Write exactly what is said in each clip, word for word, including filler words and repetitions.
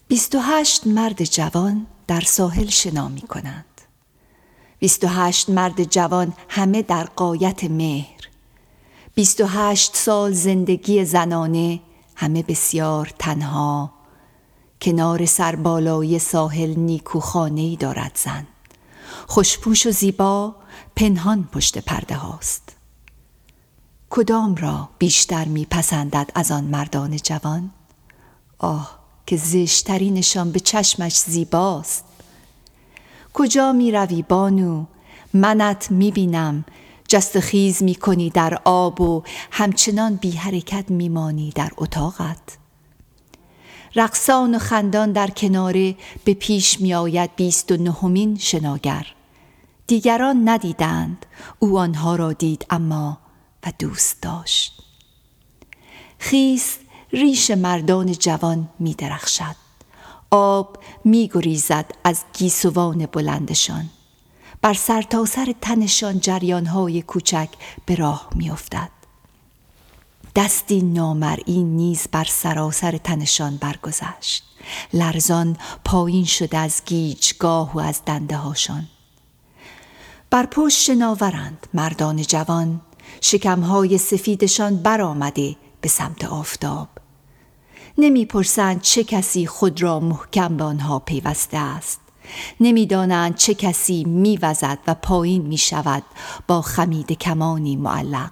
بیست و هشت مرد جوان در ساحل شنا می کنند. بیست و هشت مرد جوان همه در غایت مهر. بیست و هشت سال زندگی زنانه، همه بسیار تنها. کنار سربالای ساحل نیکوخانه‌ای دارد زن، خوشپوش و زیبا، پنهان پشت پرده هاست. کدام را بیشتر می پسندد از آن مردان جوان؟ آه که زشترینشان به چشمش زیباست. کجا می روی بانو؟ منت می بینم جست خیز می کنی در آب و همچنان بی حرکت می مانی در اتاقت. رقصان و خندان در کناره به پیش می آید بیست و نهمین شناگر. دیگران ندیدند، او آنها را دید اما و دوست داشت. خیس ریش مردان جوان می درخشد. آب می گریزد از گیسوان بلندشان. بر سرتاسر تنشان جریانهای کوچک به راه می افتد. دستی نامرئی نیز بر سراسر تنشان برگذشت. لرزان پایین شده از گیجگاه و از دنده هاشان. بر پشت شناورند مردان جوان، شکمهای سفیدشان برآمده به سمت آفتاب. نمی پرسند چه کسی خود را محکم به آنها پیوسته است. نمی دانند چه کسی می وزد و پایین می شود با خمید کمانی معلق.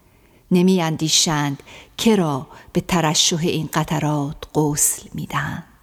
نمی اندیشند که را به ترشح این قطرات غسل می دهند.